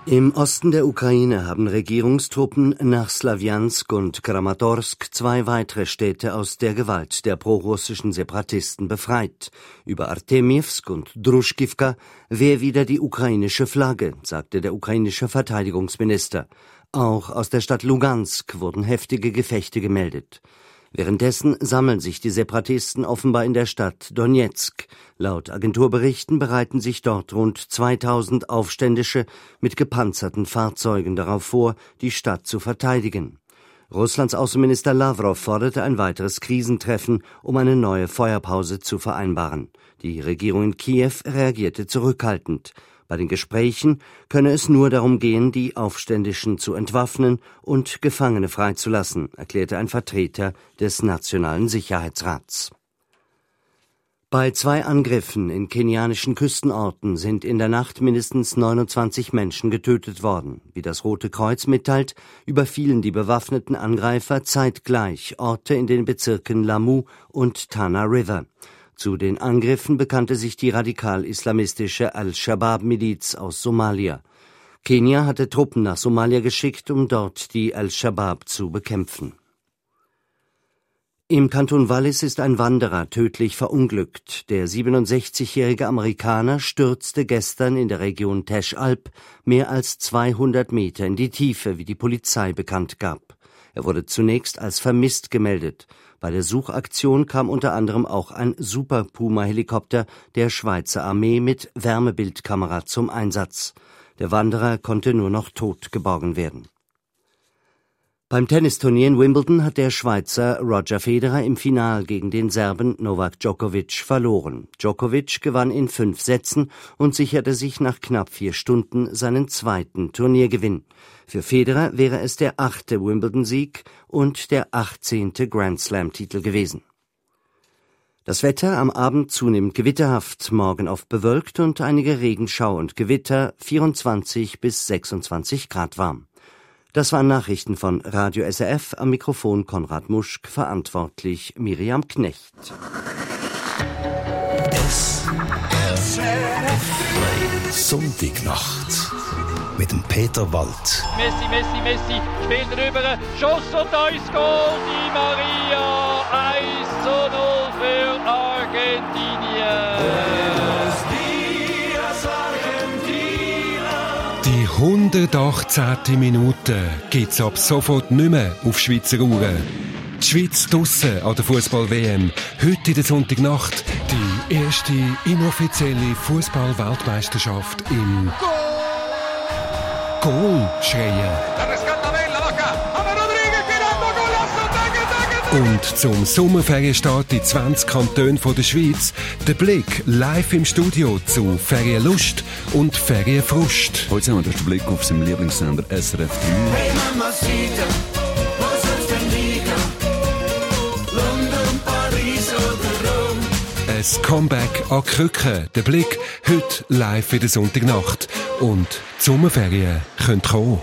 Im Osten der Ukraine haben Regierungstruppen nach Slawjansk und Kramatorsk 2 weitere Städte aus der Gewalt der prorussischen Separatisten befreit. Über Artemjewsk und Druschkivka wehe wieder die ukrainische Flagge, sagte der ukrainische Verteidigungsminister. Auch aus der Stadt Lugansk wurden heftige Gefechte gemeldet. Währenddessen sammeln sich die Separatisten offenbar in der Stadt Donezk. Laut Agenturberichten bereiten sich dort rund 2000 Aufständische mit gepanzerten Fahrzeugen darauf vor, die Stadt zu verteidigen. Russlands Außenminister Lawrow forderte ein weiteres Krisentreffen, um eine neue Feuerpause zu vereinbaren. Die Regierung in Kiew reagierte zurückhaltend. Bei den Gesprächen könne es nur darum gehen, die Aufständischen zu entwaffnen und Gefangene freizulassen, erklärte ein Vertreter des Nationalen Sicherheitsrats. Bei 2 Angriffen in kenianischen Küstenorten sind in der Nacht mindestens 29 Menschen getötet worden. Wie das Rote Kreuz mitteilt, überfielen die bewaffneten Angreifer zeitgleich Orte in den Bezirken Lamu und Tana River. Zu den Angriffen bekannte sich die radikal-islamistische Al-Shabaab-Miliz aus Somalia. Kenia hatte Truppen nach Somalia geschickt, um dort die Al-Shabaab zu bekämpfen. Im Kanton Wallis ist ein Wanderer tödlich verunglückt. Der 67-jährige Amerikaner stürzte gestern in der Region Tesh Alp mehr als 200 Meter in die Tiefe, wie die Polizei bekannt gab. Er wurde zunächst als vermisst gemeldet. Bei der Suchaktion kam unter anderem auch ein Super Puma-Helikopter der Schweizer Armee mit Wärmebildkamera zum Einsatz. Der Wanderer konnte nur noch tot geborgen werden. Beim Tennisturnier in Wimbledon hat der Schweizer Roger Federer im Final gegen den Serben Novak Djokovic verloren. Djokovic gewann in 5 Sätzen und sicherte sich nach knapp 4 Stunden seinen 2. Turniergewinn. Für Federer wäre es der 8. Wimbledon-Sieg und der 18. Grand-Slam-Titel gewesen. Das Wetter am Abend zunehmend gewitterhaft, morgen oft bewölkt und einige Regenschau und Gewitter, 24 bis 26 Grad warm. Das waren Nachrichten von Radio SRF, am Mikrofon Konrad Muschk, verantwortlich Miriam Knecht. Sonntagnacht mit dem Peter Wald. Messi, spielt rüber, Schuss und eins Goal, Di Maria, 1:0 für Argentinien. Die 118. Minute gibt's ab sofort nicht mehr auf Schweizer Uhren. Die Schweiz draussen an der Fußball-WM. Heute in der Sonntagnacht die erste inoffizielle Fußball-Weltmeisterschaft im Goal schreien. Und zum Sommerferienstart in 20 Kantonen der Schweiz der Blick live im Studio zu Ferienlust und Ferienfrust. Heute sehen wir den Blick auf seinem Lieblingssender SRF 3. Hey Mamacita, wo soll's denn liegen? London, Paris oder Rom? Ein Comeback an Krücken. Der Blick heute live in der Sonntagnacht. Und die Sommerferien können kommen.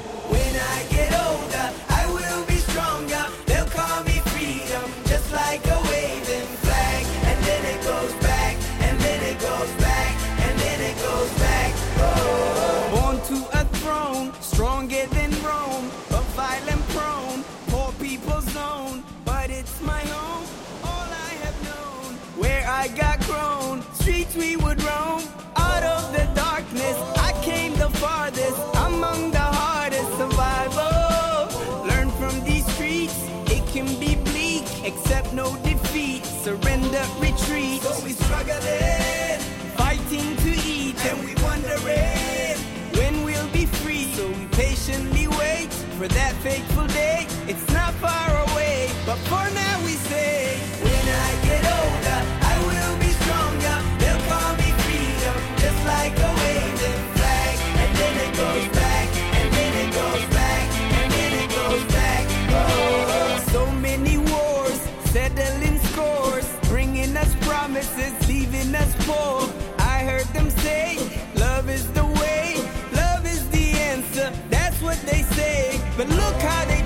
We would roam out of the darkness. I came the farthest among the hardest survival. Learn from these streets, it can be bleak. Accept no defeat, surrender, retreat. So we struggling, fighting to eat, and we wondering when we'll be free. So we patiently wait for that fateful day. It's not far away, but for now we say, when I get older, I will be stronger. They'll call me freedom, just like a waving flag. And then it goes back, and then it goes back, and then it goes back. Oh, so many wars, settling scores, bringing us promises, leaving us poor. I heard them say, love is the way, love is the answer. That's what they say, but look how they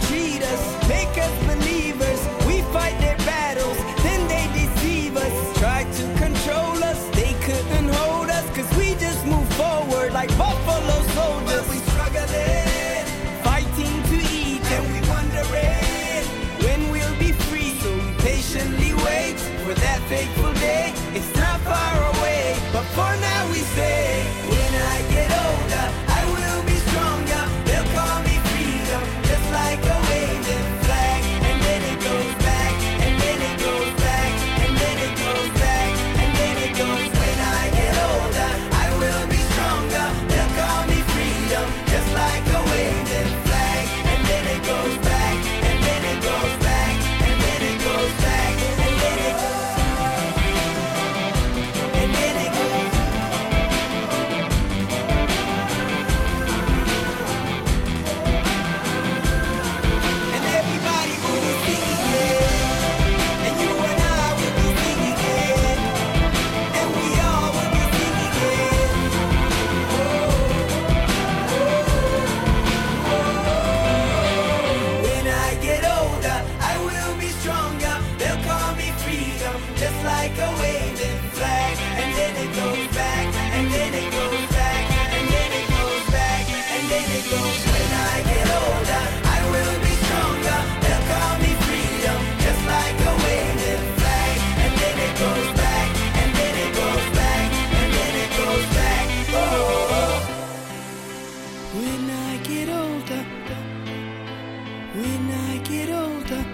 When I get older, I will be stronger. They'll call me freedom, just like a waving flag. And then it goes back, and then it goes back, and then it goes back. Oh, when I get older, when I get older,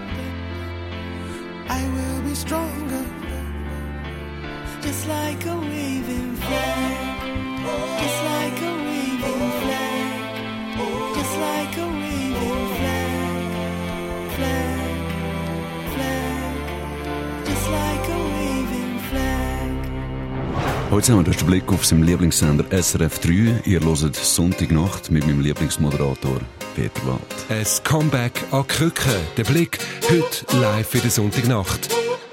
I will be stronger, just like a waving flag, just like a waving flag, just like a waving flag, flag, flag, just like a waving flag. Heute haben wir den Blick auf seinen Lieblingssender SRF 3. Ihr hört Sonntagnacht mit meinem Lieblingsmoderator Peter Wald. Ein Comeback an Krücken. Der Blick heute live in der Sonntagnacht.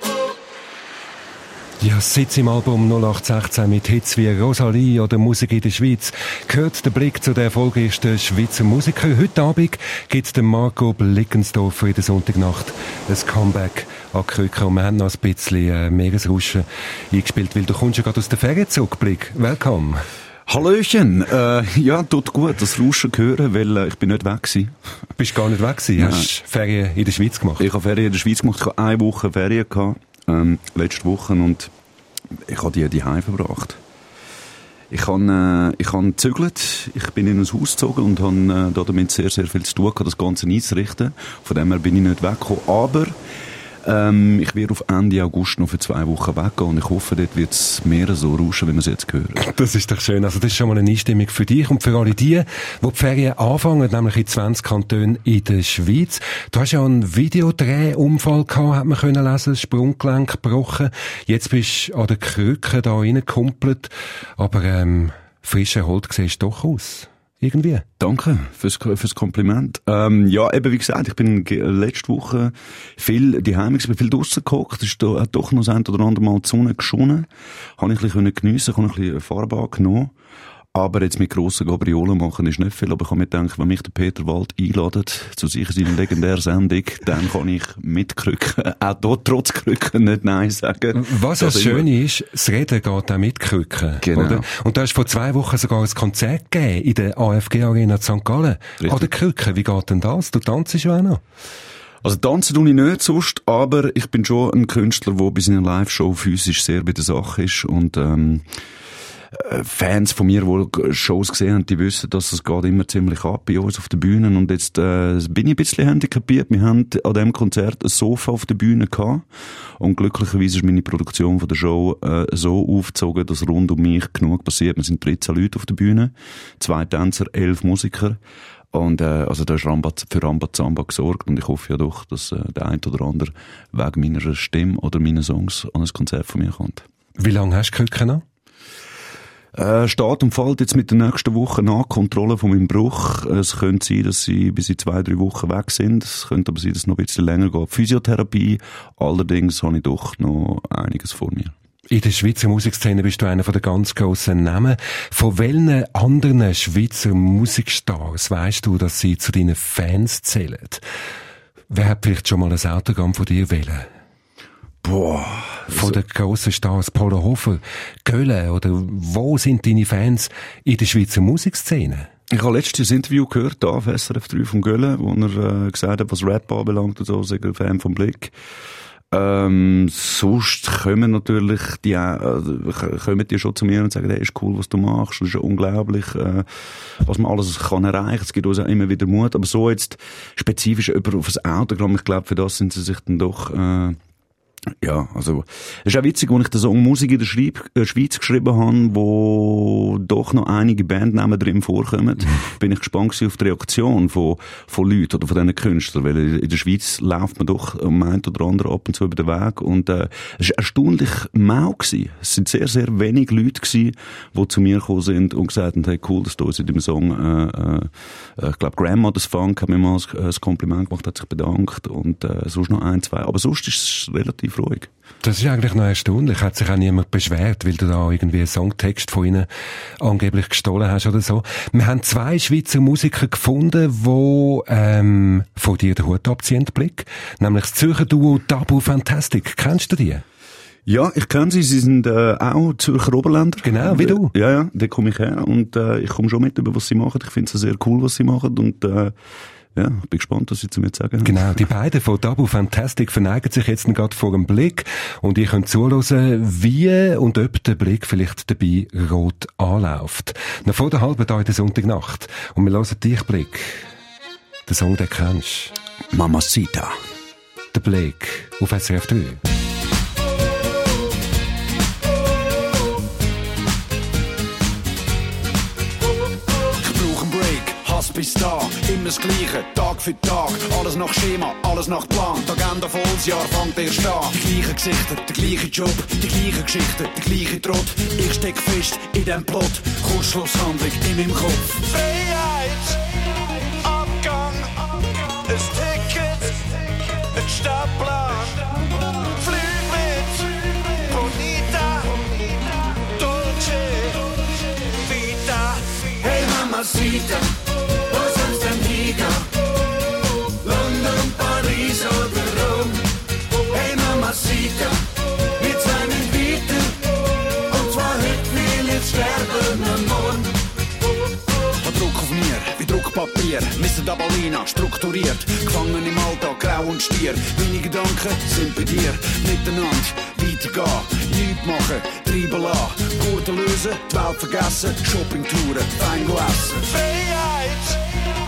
Ja, seit im Album 0816 mit Hits wie Rosalie oder Musik in der Schweiz gehört der Blick zu den erfolgreichsten Schweizer Musikern. Heute Abend gibt es Marco Blickensdorfer in der Sonntagnacht ein Comeback an Krücken. Und wir haben noch ein bisschen Meeresrauschen eingespielt, weil du kommst ja gerade aus der Ferien zurück, Blick. Willkommen. Hallöchen! Ja, tut gut, das Rauschen hören, weil ich bin nicht weg gewesen. Bist gar nicht weg gewesen? Hast du Ferien in der Schweiz gemacht? Ich habe Ferien in der Schweiz gemacht. Ich habe 1 Woche Ferien gehabt, letzte Woche, und ich habe die heim verbracht. Ich habe gezügelt, ich bin in ein Haus gezogen und habe damit sehr, sehr viel zu tun gehabt, das Ganze einzurichten. Von dem her bin ich nicht weggekommen. Aber ich werde auf Ende August noch für 2 Wochen weggehen und ich hoffe, dort wird es mehr so rauschen, wie wir es jetzt hören. Das ist doch schön. Also das ist schon mal eine Einstimmung für dich und für alle die Ferien anfangen, nämlich in 20 Kantonen in der Schweiz. Du hast ja einen Videodrehunfall gehabt, hat man können lesen, das Sprunggelenk gebrochen. Jetzt bist du an der Krücke da reingekumpelt, aber frisch erholt siehst du doch aus. Irgendwie. Danke fürs Kompliment. Ja, eben wie gesagt, ich bin letzte Woche viel daheim, ich bin viel draussen gehockt, es ist hat doch noch das ein oder andere Mal die Sonne geschonnen, habe ich ein bisschen geniessen, habe ein bisschen Farbe angenommen. Aber jetzt mit grossen Gabriolen machen ist nicht viel. Aber ich habe mir gedacht, wenn mich der Peter Wald einladet zu sich in seiner legendären Sendung, dann kann ich mit Krücken, auch dort trotz Krücken, nicht Nein sagen. Was das Schöne ist, das Reden geht auch mit Krücken. Genau. Oder? Und da hast vor 2 Wochen sogar ein Konzert gegeben in der AFG Arena St. Gallen. Richtig. An der Krücken, wie geht denn das? Du tanzt ja auch noch. Also tanzen tue ich nicht sonst, aber ich bin schon ein Künstler, der bei seiner Live-Show physisch sehr bei der Sache ist und Fans von mir, die Shows gesehen haben, die wissen, dass es geht immer ziemlich ab bei uns auf den Bühnen. Und jetzt bin ich ein bisschen handicapiert. Wir haben an diesem Konzert ein Sofa auf der Bühne gehabt. Und glücklicherweise ist meine Produktion von der Show so aufgezogen, dass rund um mich genug passiert. Wir sind 13 Leute auf der Bühne, 2 Tänzer, 11 Musiker. Und also da ist für Rambazamba gesorgt. Und ich hoffe ja doch, dass der ein oder andere wegen meiner Stimme oder meinen Songs an ein Konzert von mir kommt. Wie lange hast du Krücken noch? Steht und fällt jetzt mit der nächsten Woche nach Kontrolle von meinem Bruch. Es könnte sein, dass sie bis in 2-3 Wochen weg sind. Es könnte aber sein, dass es noch ein bisschen länger geht. Physiotherapie. Allerdings habe ich doch noch einiges vor mir. In der Schweizer Musikszene bist du einer der ganz grossen Namen. Von welchen anderen Schweizer Musikstars weisst du, dass sie zu deinen Fans zählen? Wer hat vielleicht schon mal ein Autogramm von dir wählen? Boah. Von den grossen Stars, Polo Hofer, Gölle, oder wo sind deine Fans in der Schweizer Musikszene? Ich habe letztes Interview gehört, da auf SRF 3 von Gölle, wo er gesagt hat, was Rap anbelangt und so, sei er Fan vom Blick. Sonst kommen natürlich kommen die schon zu mir und sagen, hey, ist cool, was du machst, das ist ja unglaublich, was man alles kann erreichen. Es gibt uns auch immer wieder Mut, aber so jetzt spezifisch über auf ein Autogramm, ich glaube, für das sind sie sich dann doch ja, also es ist auch witzig, als ich den Song Musik in der Schweiz geschrieben habe, wo doch noch einige Bandnamen drin vorkommen, bin ich gespannt auf die Reaktion von Leuten oder von diesen Künstlern, weil in der Schweiz läuft man doch um ein oder andere ab und zu über den Weg und es war erstaunlich mau gewesen. Es sind sehr, sehr wenig Leute gewesen, die zu mir gekommen sind und gesagt haben, hey, cool, dass du uns in deinem Song ich glaube, Grandmother's Funk hat mir mal ein Kompliment gemacht, hat sich bedankt und sonst noch 1, 2, aber sonst ist es relativ ruhig. Das ist eigentlich noch erstaunlich. Hat sich auch niemand beschwert, weil du da irgendwie einen Songtext von ihnen angeblich gestohlen hast oder so. Wir haben 2 Schweizer Musiker gefunden, die von dir den Hut abziehen, Blick. Nämlich das Zürcher Duo Tabu Fantastic. Kennst du die? Ja, ich kenne sie. Sie sind auch Zürcher Oberländer. Genau, wie du. Ja, da komme ich her und ich komme schon mit über, was sie machen. Ich finde es sehr cool, was sie machen und ja, ich bin gespannt, was sie zu mir sagen. Genau, die beiden von Double Fantastic verneigen sich jetzt gerade vor dem Blick und ihr könnt zuhören, wie und ob der Blick vielleicht dabei rot anläuft. Noch vor der halben Tag der Sonntagnacht. Und wir hören dich, Blick. Den Song, den kennst du. Mamacita. Der Blick auf SRF 3. Bis da, immer das Gleiche, Tag für Tag, alles nach Schema, alles nach Plan, die Agenda volles Jahr fängt erst an. Die gleichen Gesichter, der gleiche Job, die gleichen Geschichten, der gleiche Trott, ich steck fest in dem Plot, Kurzschlusshandlung in meinem Kopf. Freiheit, Abgang, ein Ticket, ein Stadtplan, Flüge mit, Bonita, Dolce, Vita, hey Mamacita. London, Paris oder Rom. Hey Mamacita, wir seinen Bieten. Und zwar heute will ich sterben am Morgen. Hat Druck auf mir, wie Druckpapier. Mr. Dabalina, strukturiert. Gefangen im Alltag, grau und stier. Meine Gedanken sind bei dir. Miteinander weitergehen. Nichts machen, treiben lassen. Gurten lösen, die Welt vergessen. Shoppingtouren, fein essen. Freiheit!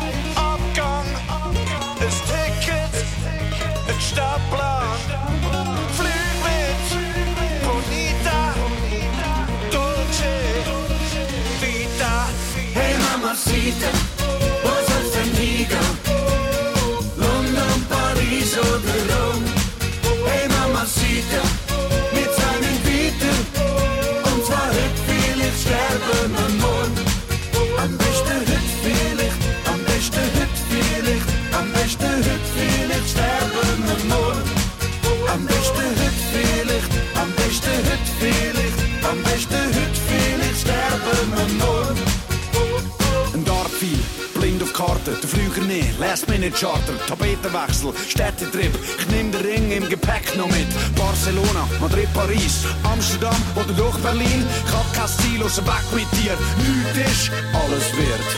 Ein Ticket, ein Stadtplan, Flüge mit, Bonita, Dolce, Vita. Hey Mamacita, wo soll's denn hingehen? London, Paris oder Rom? Hey Mamacita, mit seinen Bieten. Und zwar heute will ich sterben am Morgen. Am besten heute vielleicht, am besten heute vielleicht. Am besten heute vielleicht sterben am Morgen. Am besten heute vielleicht, am besten heute vielleicht. Am besten heute vielleicht sterben am Morgen. Ein Dartpfeil, blind auf Karte, der Flüger nie, Last-Minute-Charter, Tapetenwechsel, Städtetrip, ich nehm den Ring im Gepäck noch mit. Barcelona, Madrid, Paris, Amsterdam oder doch Berlin, ich hab kein Ziel, außer weg mit dir, nichts ist, alles wird.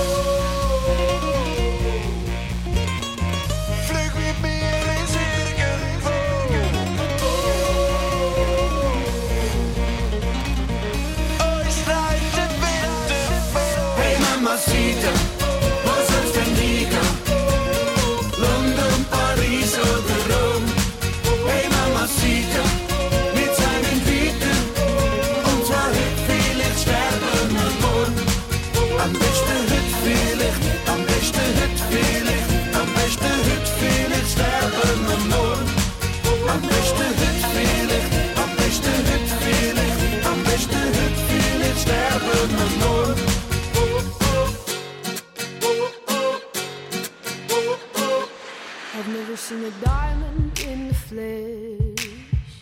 Mamacita, wo soll's denn hingehen? London, Paris oder Rom? Hey Mamacita, mit seinen Bieten. Und zwar heute vielleicht sterben am Morgen. Am besten heute vielleicht, am besten heute vielleicht. Am besten heute vielleicht sterben am Morgen. Am besten heute vielleicht, am besten heute vielleicht. Am besten heute vielleicht sterben am Morgen. I've never seen a diamond in the flesh.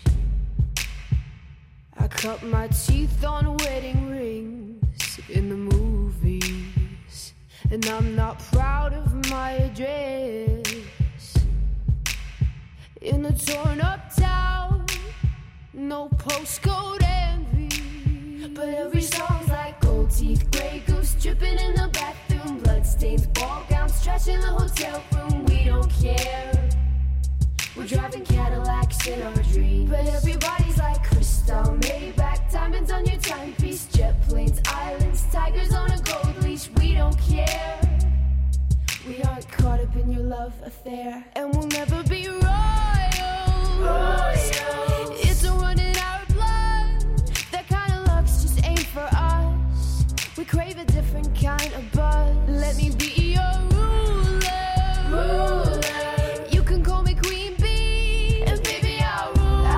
I cut my teeth on wedding rings in the movies, and I'm not proud of my address. In a torn up town, no postcode envy, but every song's like gold teeth, grey goose dripping in the bathroom, bloodstains, ball gowns, trash in the hotel room. We don't care. We're driving Cadillacs in our dreams, but everybody's like crystal, Maybach, diamonds on your timepiece, jet planes, islands, tigers on a gold leash. We don't care. We aren't caught up in your love affair, and we'll never be royals. It's a run in our blood. That kind of luck's just ain't for us. We crave a different kind of buzz. Let me be your ruler. You can call me Queen Bee, and baby I'll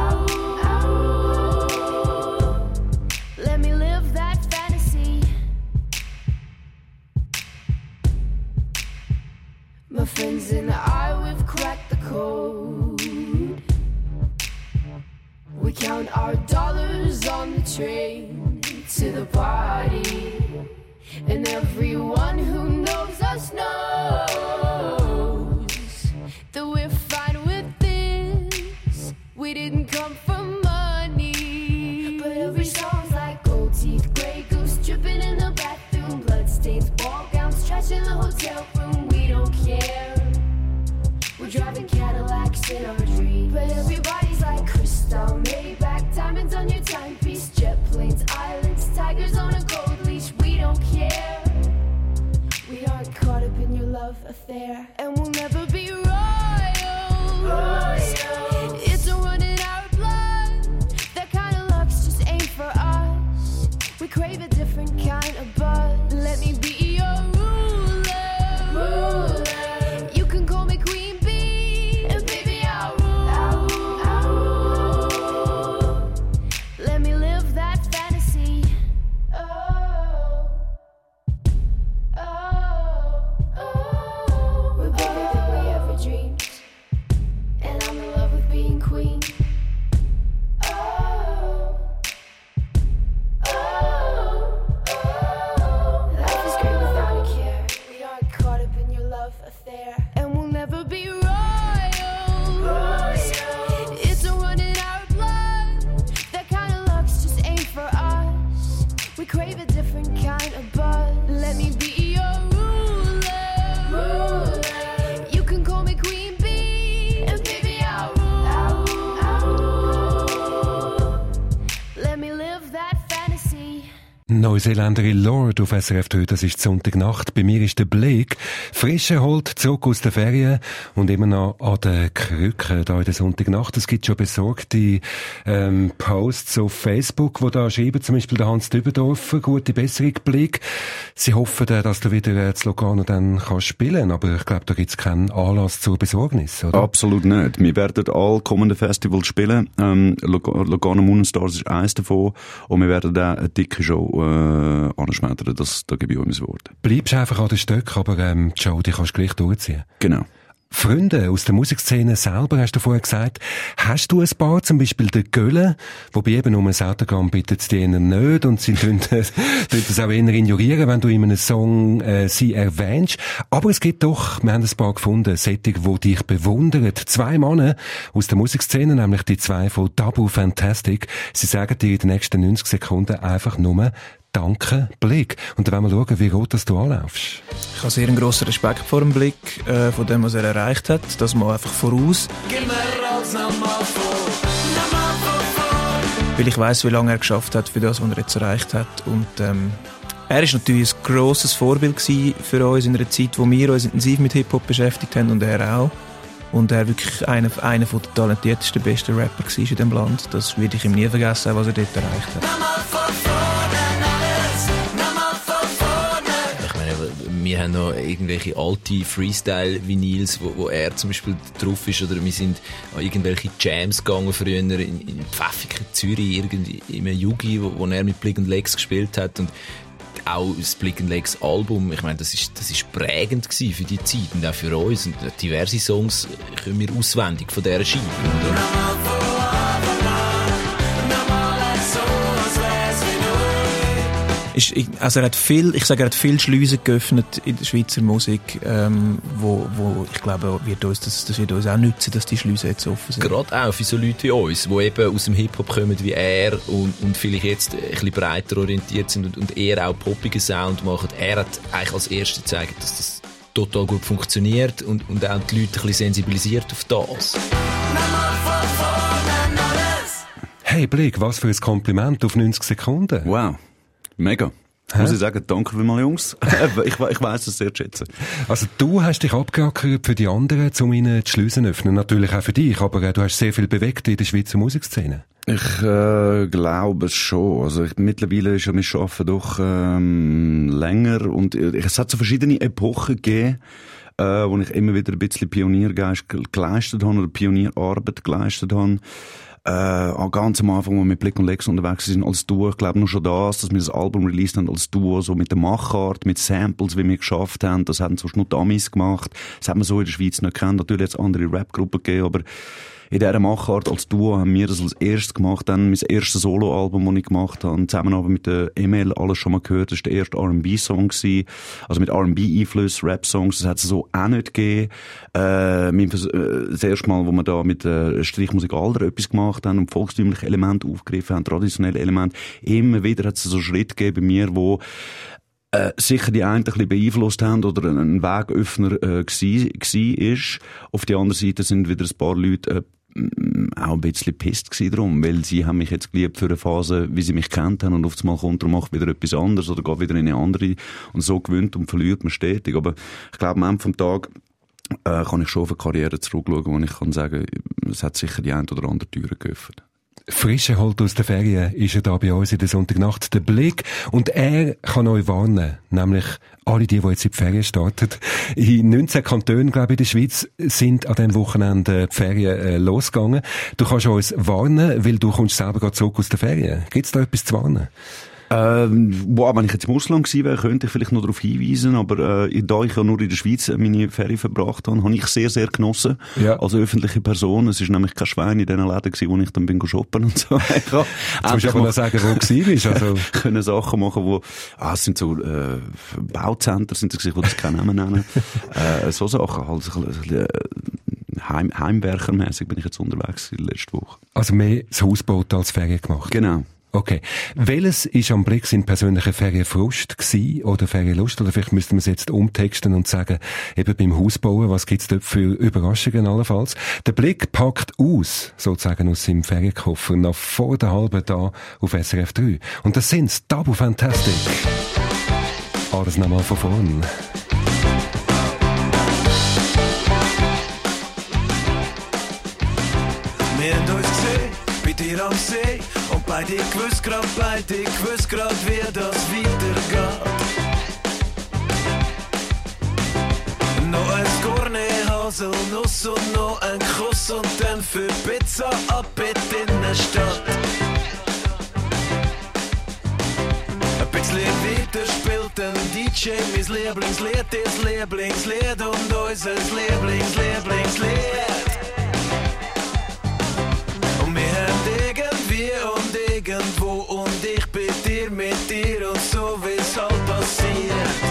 rule. Let me live that fantasy. My friends and I, we've cracked the code. We count our dollars on the train to the party, and everyone who knows us knows that we're fine with this. We didn't come for money. crash in the hotel room, we don't care. We're driving Cadillacs in our dreams. But everybody's like crystal, Maybach, diamonds on your timepiece, jet planes, islands, tigers on a gold leash. We don't care. We aren't caught up in your love affair, and we'll never be royals. It's a run in our blood. That kind of luck's just ain't for us. We crave a different kind of buzz. Let me be your ruler. You can call me Queen Bee, and baby I'll rule. Let me live that fantasy. We're bigger than we ever dreamed, and I'm in love with being queen. Life is great without a care. We aren't caught up in your love affair, and we'll never be royals. It's a run in our blood. That kind of luck's just ain't for us. We crave a different kind of buzz. Let me be your ruler. You can call me Queen Bee, and baby I'll rule. Let me live that fantasy. Neuseeländerin Lord auf SRF 3, das ist Sonntagnacht. Bei mir ist der Blake, frisch erholt, zurück aus der Ferien und immer noch an der Krücke da in der Sonntagnacht. Es gibt schon besorgte Posts auf Facebook, wo da schreiben, zum Beispiel der Hans Dübendorfer, gute Besserung, Blake. Sie hoffen, dass du wieder zu Lugano dann kannst spielen, aber ich glaube, da gibt es keinen Anlass zur Besorgnis, oder? Absolut nicht. Wir werden alle kommenden Festivals spielen. Lugano Moon Stars ist eins davon und wir werden da eine dicke Show anschmettern, da gebe ich euch mein Wort. Bleibst einfach an den Stöcken, aber die Show, die kannst du gleich durchziehen. Genau. Freunde aus der Musikszene selber, hast du vorher gesagt, hast du ein paar, zum Beispiel der Gölle, wobei eben um ein Autogramm bittet die ihnen nicht und sie tun das auch eher ignorieren, wenn du in einem Song sie erwähnst. Aber es gibt doch, wir haben ein paar gefunden, Sättig, die dich bewundern. 2 Männer aus der Musikszene, nämlich die 2 von Tabu Fantastic. Sie sagen dir in den nächsten 90 Sekunden einfach nur «Danke, Blick». Und dann wollen wir schauen, wie gut dass du anlaufst. Ich habe sehr einen grossen Respekt vor dem Blick, von dem, was er erreicht hat. Das mal einfach voraus. Weil ich weiss, wie lange er geschafft hat für das, was er jetzt erreicht hat. Und er ist natürlich ein grosses Vorbild gewesen für uns in einer Zeit, wo wir uns intensiv mit Hip-Hop beschäftigt haben und er auch. Und er wirklich einer der talentiertesten, besten Rapper war in diesem Land. Das werde ich ihm nie vergessen, was er dort erreicht hat. Wir haben noch irgendwelche alte Freestyle-Vinyls, wo er zum Beispiel drauf ist, oder wir sind an irgendwelche Jams gegangen früher in Pfäffiken, Zürich, irgendwie in einem Yugi, wo er mit Blick und Legs gespielt hat, und auch das Blick und Legs Album, ich meine, das ist prägend gewesen für die Zeit und auch für uns, und diverse Songs können wir auswendig von dieser Scheibe. Also er hat viel Schleusen geöffnet in der Schweizer Musik, wo ich glaube, das wird uns auch nützen, dass die Schleusen jetzt offen sind. Gerade auch für so Leute wie uns, die eben aus dem Hip-Hop kommen wie er und vielleicht jetzt ein bisschen breiter orientiert sind und eher auch poppigen Sound machen. Er hat eigentlich als Erster gezeigt, dass das total gut funktioniert und auch die Leute ein bisschen sensibilisiert auf das. Hey Blick, was für ein Kompliment auf 90 Sekunden. Wow. Mega. Muss ich sagen, danke vielmals, Jungs. Ich weiss es sehr zu schätzen. Also du hast dich abgeackert für die anderen, um ihnen die Schleusen zu öffnen. Natürlich auch für dich, aber du hast sehr viel bewegt in der Schweizer Musikszene. Ich glaube schon. Also mittlerweile ist ja mein Arbeiten doch länger und es hat so verschiedene Epochen gegeben, wo ich immer wieder ein bisschen Pioniergeist geleistet habe oder Pionierarbeit geleistet habe. Ganz am Anfang, wo wir mit Blick und Legs unterwegs sind, als Duo, ich glaube nur schon dass wir das Album released haben als Duo, so mit der Machart, mit Samples, wie wir geschafft haben, das haben so nur die Amis gemacht, das hat man so in der Schweiz nicht gekannt, natürlich jetzt andere Rap-Gruppen gegeben, aber in dieser Machart als Duo haben wir das als erstes gemacht, dann mein erstes Solo-Album, das ich gemacht habe, zusammen aber mit der ML, alles schon mal gehört, das war der erste R&B-Song gewesen, also mit R&B-Einfluss, Rap-Songs, das hat es so auch nicht gegeben. Das erste Mal, wo wir da mit Streichmusik Alder etwas gemacht haben und volkstümliche Elemente aufgegriffen haben, traditionelle Elemente, immer wieder hat es so Schritte gegeben bei mir, wo sicher die einen ein bisschen beeinflusst haben oder ein Wegöffner war. Auf der anderen Seite sind wieder ein paar Leute auch ein bisschen pisst gewesen drum, weil sie haben mich jetzt geliebt für eine Phase, wie sie mich kennt haben, und auf einmal kommt er macht wieder etwas anderes oder geht wieder in eine andere, und so gewöhnt und verliert man stetig. Aber ich glaube, am Ende vom Tag kann ich schon auf eine Karriere zurückschauen, wo ich kann sagen, es hat sicher die eine oder andere Türe geöffnet. Frisch erholt aus der Ferien ist er da bei uns in der Sonntagnacht, der Blick. Und er kann euch warnen, nämlich alle die jetzt in die Ferien starten. In 19 Kantonen, glaube ich, in der Schweiz sind an diesem Wochenende die Ferien losgegangen. Du kannst uns warnen, weil du kommst selber gerade zurück aus der Ferien. Gibt es da etwas zu warnen? Wenn ich jetzt im Ausland gewesen wäre, könnte ich vielleicht noch darauf hinweisen, aber da ich ja nur in der Schweiz meine Ferien verbracht habe, habe ich sehr, sehr genossen, als öffentliche Person. Es ist nämlich kein Schwein in diesen Läden gewesen, wo ich dann bin shoppen und so. Ich kann musst du aber noch sagen, wo du bist. Also können Sachen machen, wo, es sind so, Bauzentren sind es gewesen, wo das keinen Namen nennen. So Sachen, halt, Heimwerkermäßig bin ich jetzt unterwegs letzte Woche. Also mehr das Hausboot als Ferien gemacht? Genau. Okay. Welches ist am Blick sein persönlicher Ferienfrust gewesen oder Ferienlust? Oder vielleicht müssten wir es jetzt umtexten und sagen, eben beim Hausbauen, was gibt's dort für Überraschungen allenfalls? Der Blick packt aus, sozusagen aus seinem Ferienkoffer, noch vor der halben da auf SRF 3. Und das sind's, Double Fantastic. Alles nochmal von vorne. Wir haben uns gesehen, bei dir am See. Und bei dir gewusst grad, wie das weitergeht. Noch ein Gourmet, Haselnuss und noch ein Kuss und dann für Pizza ab in der Stadt. Ein bisschen weiter spielt ein DJ mein Lieblingslied, das Lieblingslied und unser Lieblingslied. Und wir haben irgendwie und irgendwo und ich bin dir mit dir und so wie es halt passiert.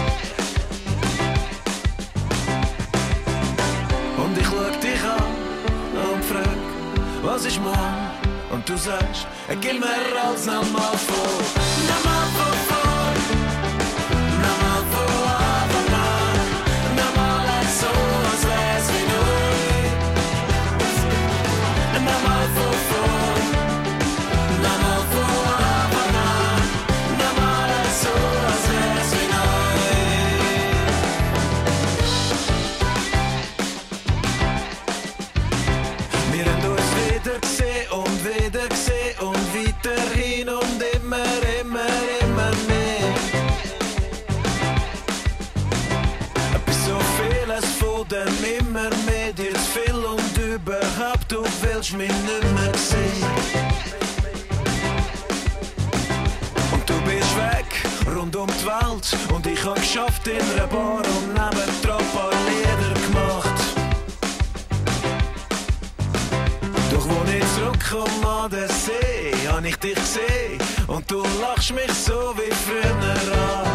Und ich schau dich an und frag, was ist morgen? Und du sagst, gib mir alles nochmal vor. Nochmal vor. Nochmal vor, aber nochmal so, als wär's wie neu. Nochmal vor. Du willst mich nicht mehr sehen. Und du bist weg, rund um die Welt. Und ich hab geschafft in einer Bar und nebendran ein paar Lieder gemacht. Doch wo ich zurückkomme an den See, hab ich dich gesehen. Und du lachst mich so wie früher an.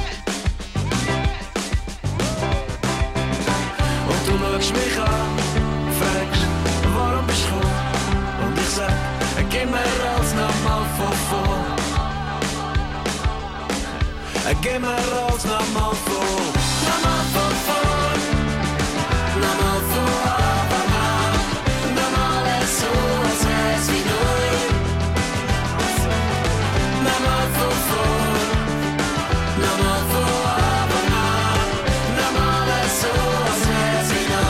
Und du schaust mich an, fragst, warum bist du gekommen? Und ich sag, gib mir alles nochmal von vorn. Gib mir alles nochmal von. Nochmal von vorn. Nochmal von Anfang. Nochmal so, als wär's wie neu. Nochmal von vorn. Nochmal von Anfang. Nochmal so, als wär's wie neu.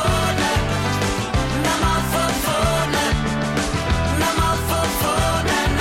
Nochmal von vorne.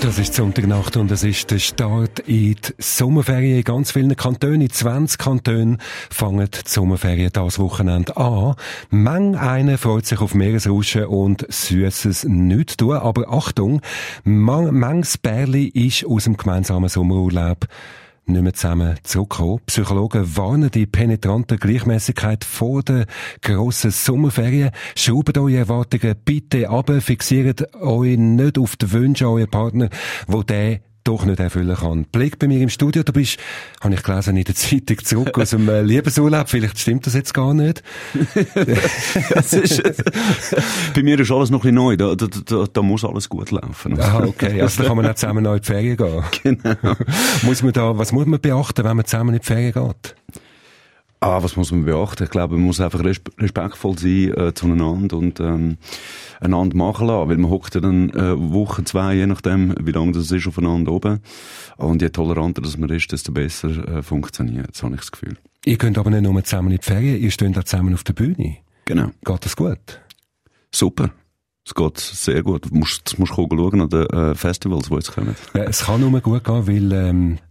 Das ist Sonntagnacht und es ist der Start in die Sommerferien in ganz vielen Kantonen. In 20 Kantonen fangen die Sommerferien das Wochenende an. Mang einer freut sich auf Meeresrauschen und Süßes nicht tun. Aber Achtung, manches Bärli ist aus dem gemeinsamen Sommerurlaub nicht mehr zusammen zurückkommen. Psychologen warnen die penetrante Gleichmäßigkeit vor der grossen Sommerferien. Schraubt eure Erwartungen bitte ab, fixiert euch nicht auf die Wünsche eurer Partner, wo der doch nicht erfüllen kann. Blick bei mir im Studio, du bist, habe ich gelesen, in der Zeitung zurück aus dem Liebesurlaub. Vielleicht stimmt das jetzt gar nicht. Bei mir ist alles noch ein bisschen neu. Da muss alles gut laufen. Ah, okay. Also da kann man auch zusammen noch in die Ferien gehen. Genau. Was muss man beachten, wenn man zusammen in die Ferien geht? Was muss man beachten? Ich glaube, man muss einfach respektvoll sein zueinander und einander machen lassen, weil man hockt ja dann Woche, 2, je nachdem, wie lange das ist, aufeinander oben. Und je toleranter das man ist, desto besser funktioniert. Das habe ich das Gefühl. Ihr könnt aber nicht nur zusammen in die Ferien, ihr steht auch zusammen auf der Bühne. Genau. Geht das gut? Super. Es geht sehr gut. Du musst schauen an den Festivals, die jetzt kommen. Ja, es kann nur gut gehen, weil